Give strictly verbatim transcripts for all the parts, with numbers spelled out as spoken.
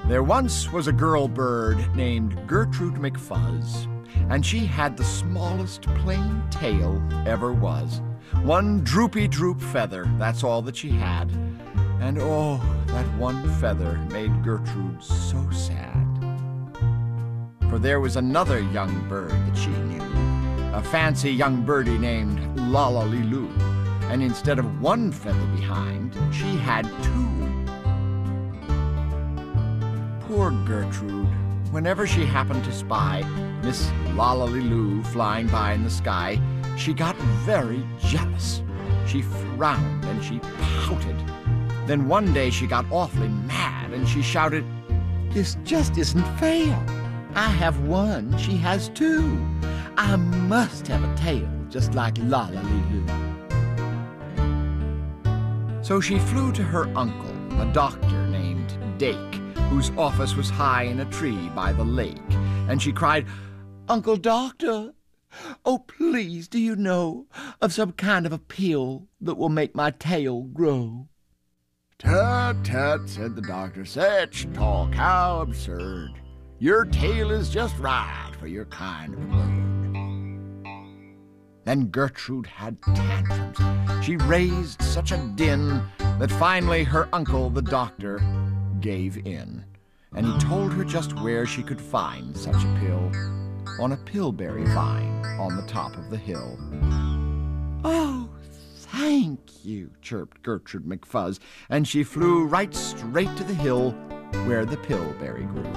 There once was a girl bird named Gertrude McFuzz, and she had the smallest plain tail ever was. One droopy droop feather, that's all that she had. And oh, that one feather made Gertrude so sad. For there was another young bird that she knew, a fancy young birdie named Lollaliloo, and instead of one feather behind, she had two. Poor Gertrude, whenever she happened to spy Miss Lollaliloo flying by in the sky, she got very jealous. She frowned and she pouted. Then one day she got awfully mad and she shouted, "This just isn't fair. I have one, she has two. I must have a tail just like Lollaliloo." So she flew to her uncle, a doctor named Dake, whose office was high in a tree by the lake, and she cried, "Uncle Doctor, oh please, do you know of some kind of a pill that will make my tail grow?" "Tut, tut," said the doctor, "such talk, how absurd. Your tail is just right for your kind of bird." Then Gertrude had tantrums. She raised such a din that finally her uncle, the doctor, gave in, and he told her just where she could find such a pill, on a pillberry vine on the top of the hill. "Oh, thank you," chirped Gertrude McFuzz, and she flew right straight to the hill where the pillberry grew.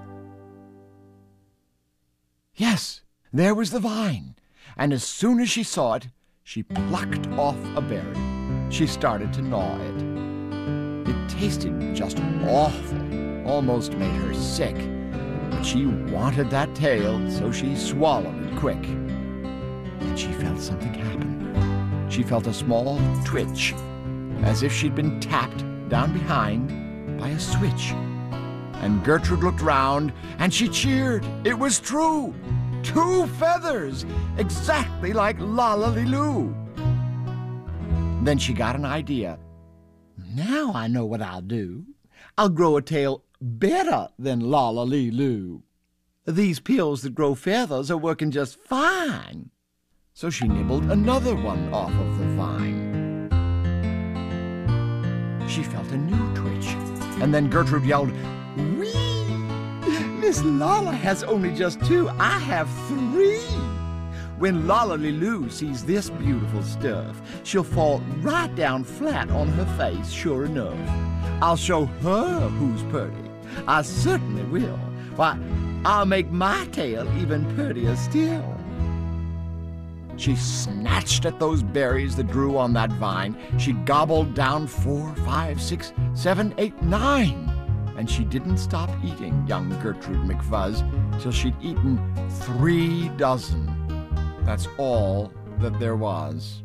Yes, there was the vine, and as soon as she saw it, she plucked off a berry. She started to gnaw it. It tasted just awful, almost made her sick, but she wanted that tail, so she swallowed it quick. Then she felt something happen. She felt a small twitch, as if she'd been tapped down behind by a switch. And Gertrude looked round, and she cheered. It was true! Two feathers, exactly like Lollaliloo. Then she got an idea. Now I know what I'll do. I'll grow a tail better than Lollaliloo. These pills that grow feathers are working just fine. So she nibbled another one off of the vine. She felt a new twitch, and then Gertrude yelled, "Whee! Miss Lolla has only just two. I have three." When Lollaliloo sees this beautiful stuff, she'll fall right down flat on her face, sure enough. I'll show her who's purty. I certainly will. Why, I'll make my tail even purtier still. She snatched at those berries that grew on that vine. She gobbled down four, five, six, seven, eight, nine. And she didn't stop eating, young Gertrude McFuzz, till she'd eaten three dozen. That's all that there was.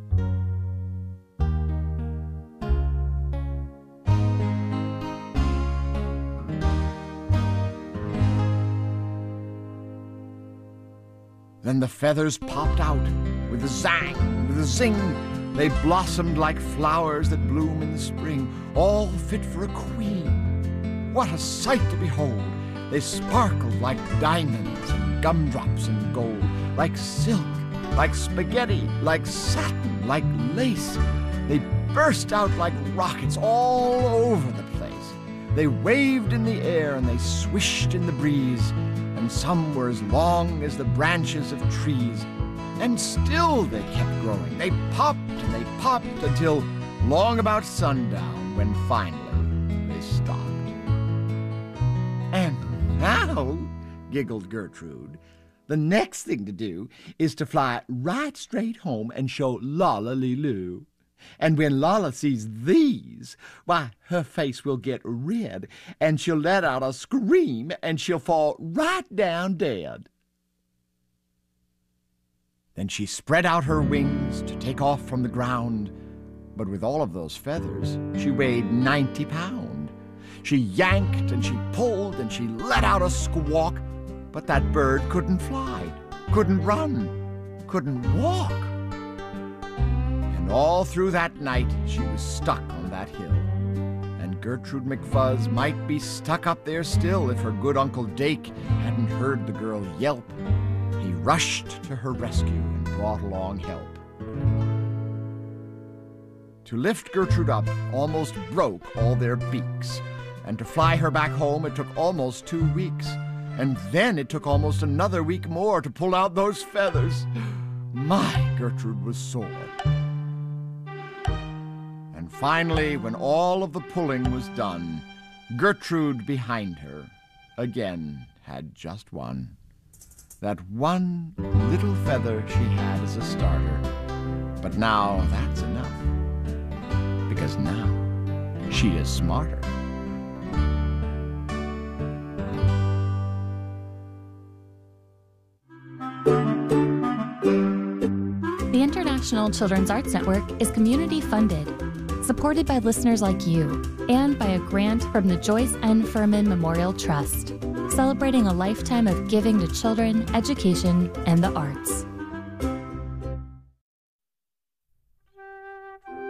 Then the feathers popped out with a zang, with a zing. They blossomed like flowers that bloom in the spring, all fit for a queen. What a sight to behold! They sparkled like diamonds and gumdrops and gold, like silk, like spaghetti, like satin, like lace. They burst out like rockets all over the place. They waved in the air and they swished in the breeze, and some were as long as the branches of trees. And still they kept growing. They popped and they popped until long about sundown, when finally they stopped. And now, giggled Gertrude, the next thing to do is to fly right straight home and show Lollaliloo. And when Lolla sees these, why, her face will get red, and she'll let out a scream, and she'll fall right down dead. Then she spread out her wings to take off from the ground, but with all of those feathers, she weighed ninety pound. She yanked and she pulled and she let out a squawk, but that bird couldn't fly, couldn't run, couldn't walk. And all through that night she was stuck on that hill, and Gertrude McFuzz might be stuck up there still if her good Uncle Dake hadn't heard the girl yelp. He rushed to her rescue and brought along help. To lift Gertrude up almost broke all their beaks, and to fly her back home it took almost two weeks, and then it took almost another week more to pull out those feathers. My, Gertrude was sore. And finally, when all of the pulling was done, Gertrude behind her again had just one. That one little feather she had as a starter. But now that's enough, because now she is smarter. The International Children's Arts Network is community funded, supported by listeners like you, and by a grant from the Joyce N. Furman Memorial Trust, celebrating a lifetime of giving to children, education, and the arts.